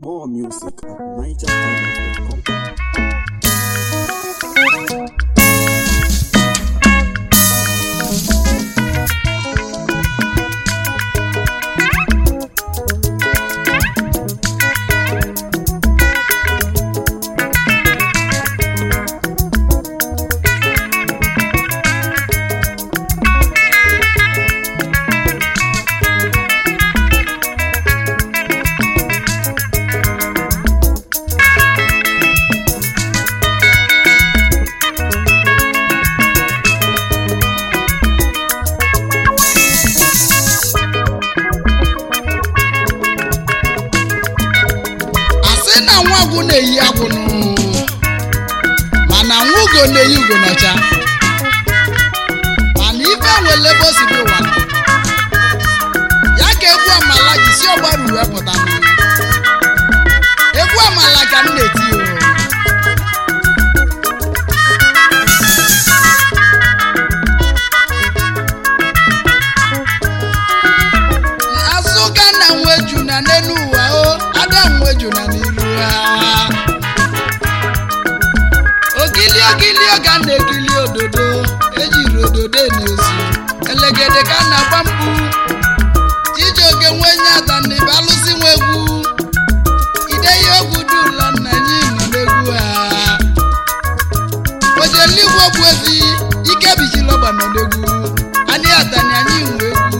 More music at nigerhighlife.com. Nwagu na-eyi agwụnụ mana nwugo na-eyi ugo n'ọcha mana ife nwere ebe o si dị ụwa ya ka egwu amala ji si ọgbaru wee pụta egwu amala ka m na-eti azụga na nweju na n'elu ụwa o ada nweju na n'ilu ogili ọga na-ekili ododo ejiri ododo n'ozu elegede ka na-agba mkpu Chijioke nwenye atani balụsi nwa egwu ideyi ogwu dula nna anyị nọ n'egwu ha ojeligwe ogwu efi ike bijilọgba nọ n'egwu anyị atani anyị nwe egwu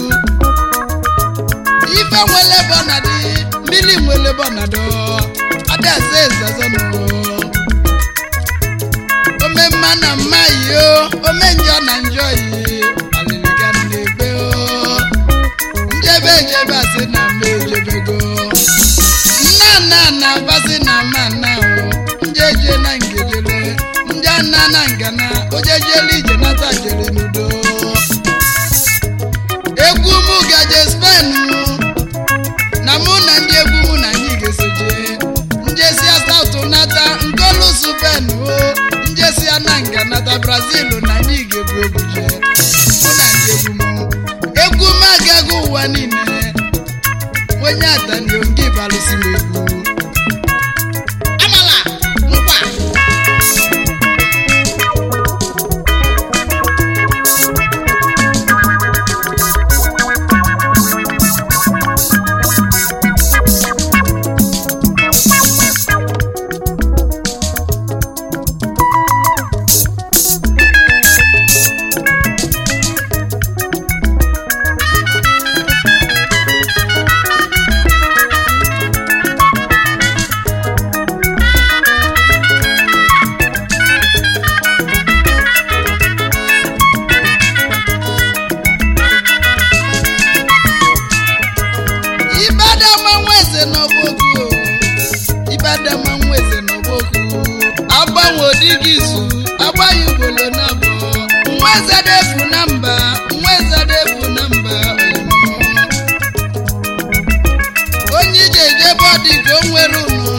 ife nwele bọnadị mmiri nwele bọnadọ adaeze ezazọnụ ome mma na mma yo ome njọ na njọ yi aliliga n'ebe o njebe asị na mma ejebego nna basị na mma nna o njeje na ngejele nje na ngana ojejele ije nata jere n'udo egwu mụ gaje Spain na mụ na ndị egwu mụ na anyị ga-esoje njesi asatụ nata nkolu Spain o njesi ananga nata Brazil na anyị ga-ebu egwu je mụ na ndị egwu m agaghị ụwa niile onye atani onge balụsi m egwu amala nkwa onye ije ebe ọ dị ka o nwere ụnụ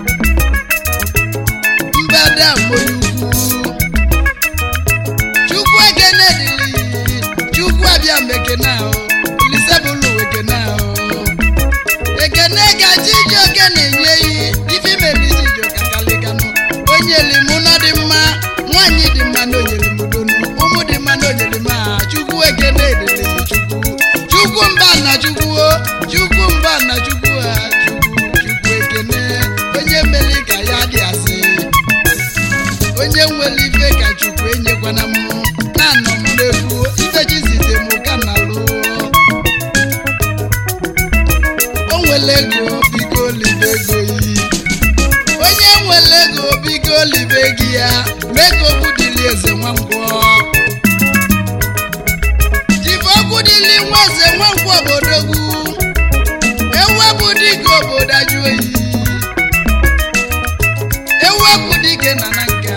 mbada moyukwu chukwu ekene dịrị chukwu abịa mbekene ahụ lisebụlụ ekene ahụ ekene ka Chijioke na-enye iyi ife imeri Chijioke akaliganụ onye limu na dị mma nwaanyị dị mma na onyere m udonu ụmụ dị mma na onyere m aha chukwu ekene dịrị chukwu mba na chukwu mba na chukwu ha chukwu ekene onye mere ka ya dị asị onye nwere ife ka chukwu enyekwana m na-anọ m n'egwu ife jizite m ka na lụọ o nwere ego biko libe ego yi onye nwere ego biko libe gị ya mee ka okwu dịli eze Nwankwọ okwu dịli nwa eze Nwankwọ obodogwu ewepụ dịka obodo ajụ oyi ewepụ dịka na nka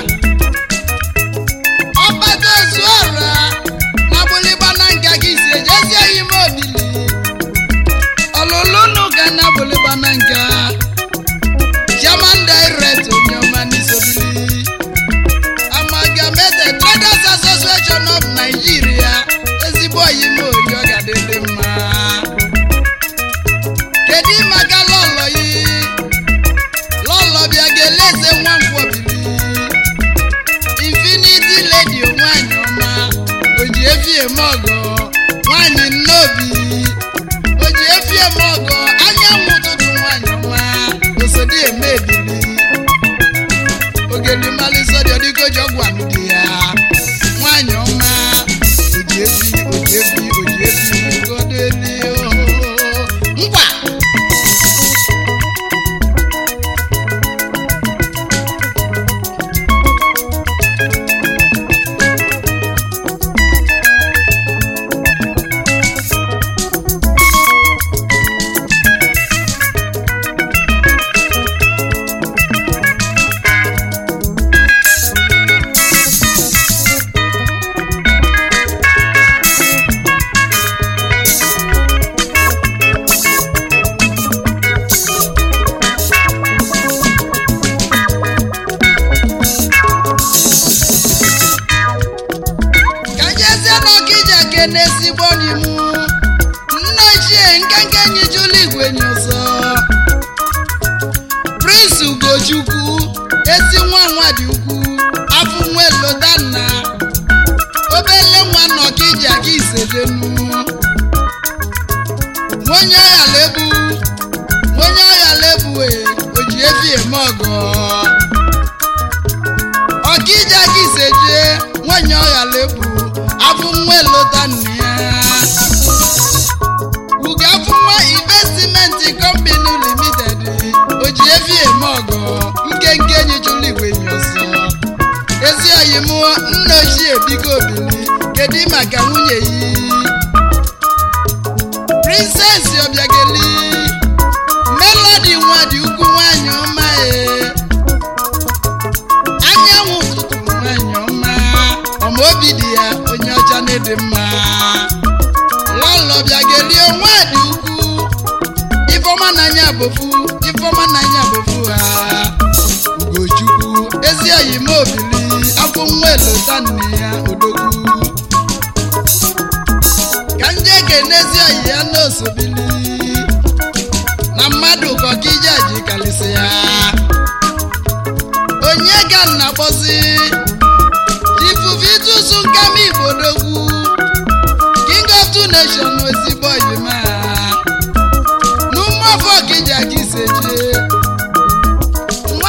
ọkpata ozu ọra na gbụlịgba na nka gị si ejezie ime obili ọlụlụ n'ụka na gbụlịgba na nka Chairman Director onyeọma n'isobili Amalgamated Traders Association of Nigeria ezigbo oyi m oyi ọ ga-adịrị mma kedu maka lọlọ yi ojogwu amidi ya nwanyị ọma ojiefi godeli ngwa n'ezigbo n'imu nne ochie nkenke nyijụlụ igwe nyụzọ Prince Ugochukwu ezi nwa dị ukwu afụ nwe lodanna obele nwa n'Ọkịja ka isedenu onye ọya lebu oji efi eme ọgọ Ọkịja ka iseje nwanyị ọya lebu afụ nwe lodanna ugo afụ nwa investment company limited oji efi eme ọgọ nkenke nyijụlụ igwe nyụzọ ezi oyi mụ nna ochie biko obili kedu maka nwunye yi Princess Obiageli Melody nwa dị ukwu nwanyị ọma anyanwụ ụtụtụ nwanyị ọma ọmaobi dị ya onye ọcha na-ede mma Lolo Obiageli nwa dị ukwu Ifeọma n'anya bofu ha Ugochukwu ezi oyi m obili afọ nwa elodanne ya odogwu ka nje ga-enezi oyi ya n'osobili na mmadụ ka Ọkịja ji kalịsị ya onye ga nna kpọzi Ifufitusu nkama Igbo odogwu King of two nations ezigbo oyi ma n'ụmụafọ Ọkịja ka iseje nwa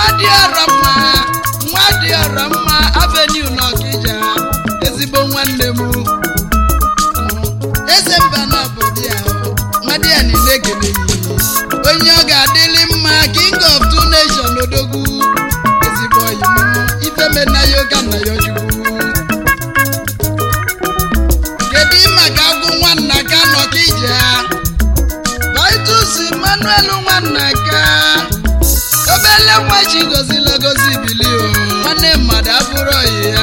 dị ọra mma avenue n'Ọkịja ezigbo nwanne m eze mba na obodo ya nwadị ya niile ekeleghị onye ọ ga-adịlị mma King of two nations odogwu ezigbo oyi m ifemenayo ka nna ya Chukwu kedu maka agwụ nwanna ka n'Ọkịja Vitus Emmanuel nwanna ka obele nwa chi gozila gozi bili nwanne mmadụ abụrụ oyi ya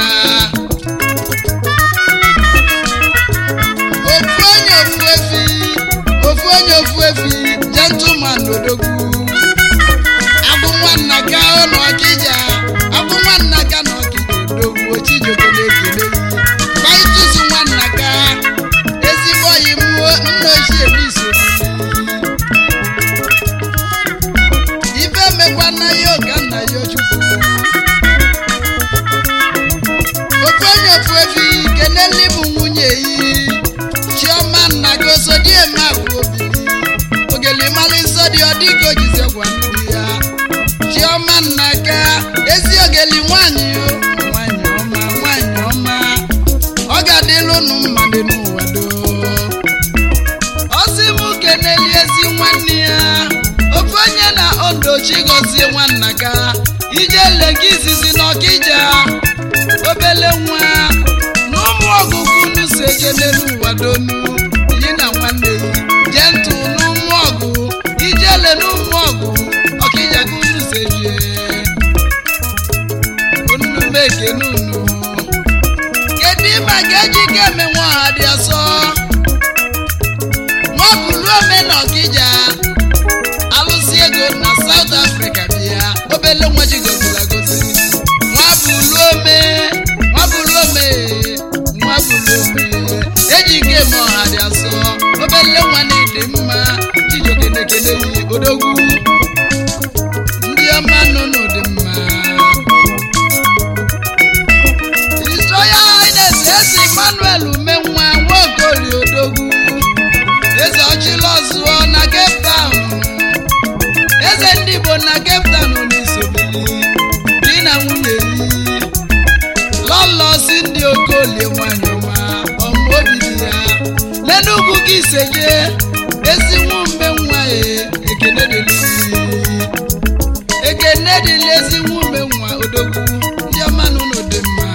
ofu efi gentleman odogwu agwụ nwanna ka n'Ọkịja odogwu Chijioke na-ekele Vitus nwanna ka ezigbo oyi mmụọ nna ochie n'iso ife mekwana ya ọga nna ya Chukwu ofu efi keneli bụ nwunye yi Chioma nna gị osodieme agwụ obili ogeli mali nsọ dị ọdịgo jize gwa ndị ya Chioma nna ka ezi ogeli nwanyị ọma ọ ga-adịlụ unu mma dị n'ụwa do ọsị m keneli ezi nwanne ya ofu onye na Ondo Chigozie nwanna ka ijele gị izizi n'Ọkịja obele nwa na ụmụ ọgụgụ unu si eje n'elu ụwa donu yi na nwanne yi jee ntụ n'ụmụ ọgụ ijele n'ụmụ ọgụ Ọkịja ka unu si eje unu mekene unu kedu ịma ga-eji ka eme nwa ọha dị asọ nwabulu ome n'Ọkịja alụsị ego na South Africa bịa obele nwa ji gozila gozi nwabulu ome eji ike eme ọha dị asọ obele nwa na-ede mma Chijioke na-ekele yi odogwu ndị ọma nụnụ dị mma Royal Highness eze Emmanuel umenwa Nwaokori odogwu eze ọchịla ọzụọ na Cape Town eze ndị Igbo na Cape Town n'isobili di na nwunye yi iseje ezi nwumbe nwa ekene dịrị ezi nwumbe nwa odogwu ndị ọma n'ụlọ dị mma.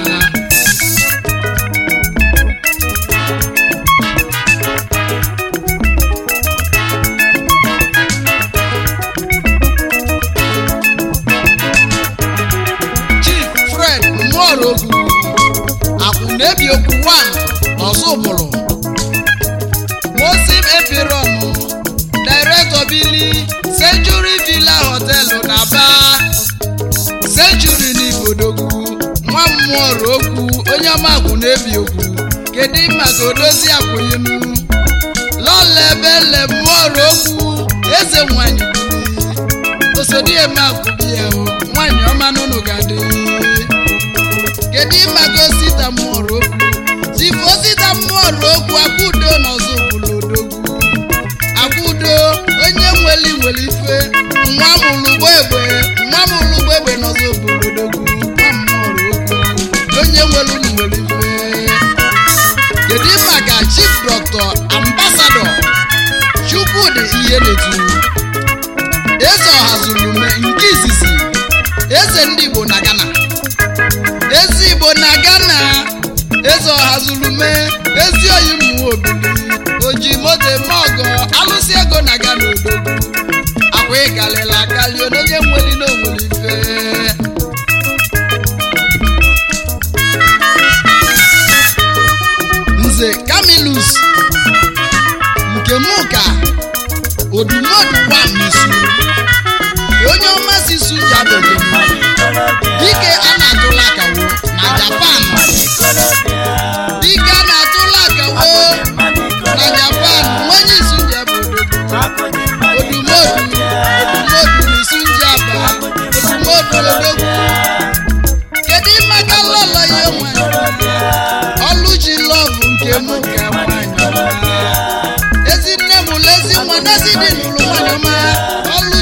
Chief Fred Mmorogwu Akwụnebi Okwu 1 n'Ọzụbụlụ. Mosim Epiron Director Billy Century Villa Hotel n'Aba. Century n'Ibodogwu nwa Mmorogwu onye ọma Akwụnebi Okwu kedu maka odozi akwụyinu lọlebele Mmorogwu eze nwanyị osodieme akwụbịa nwanyị ọma n'ụnụ gadị kedu maka osita Mmorogwu Chifu Osita Mmorogwu Akwudo n'Ọzụbụlụ odogwu Akwudo onye nweli ife nwa mụlụgbo egbe n'Ọzụbụlụ odogwu nwa Mmorogwu onye nweli ife. Kedu maka Chief Dr. Ambassador Chukwudi Ihenetu eze Ọhazulume nke izizi eze ndị Igbo na Ghana eze Ọhazulume ezi oyi mmụọ obili oji moto eme ọgọ alụsị ego na Ghana odogwu akwa ịkalịla akali onye nweli n'onwere ife. Nze Camillus nke mụka odumodu 1 n'isu onye ọmasị su jabeghị dike a na-atụla akawo na Japan dike a na-atụla akawo na Japan nwenye isu njaba odumodu n'isu njaba odumodu odogwu kedu maka lọlọ ya nwanyị Ọlụchi Love nke mụka nwanyị ọma ezi nne mụlụ ezi nwa n'ezi dị n'ụlọ nwanyị ọma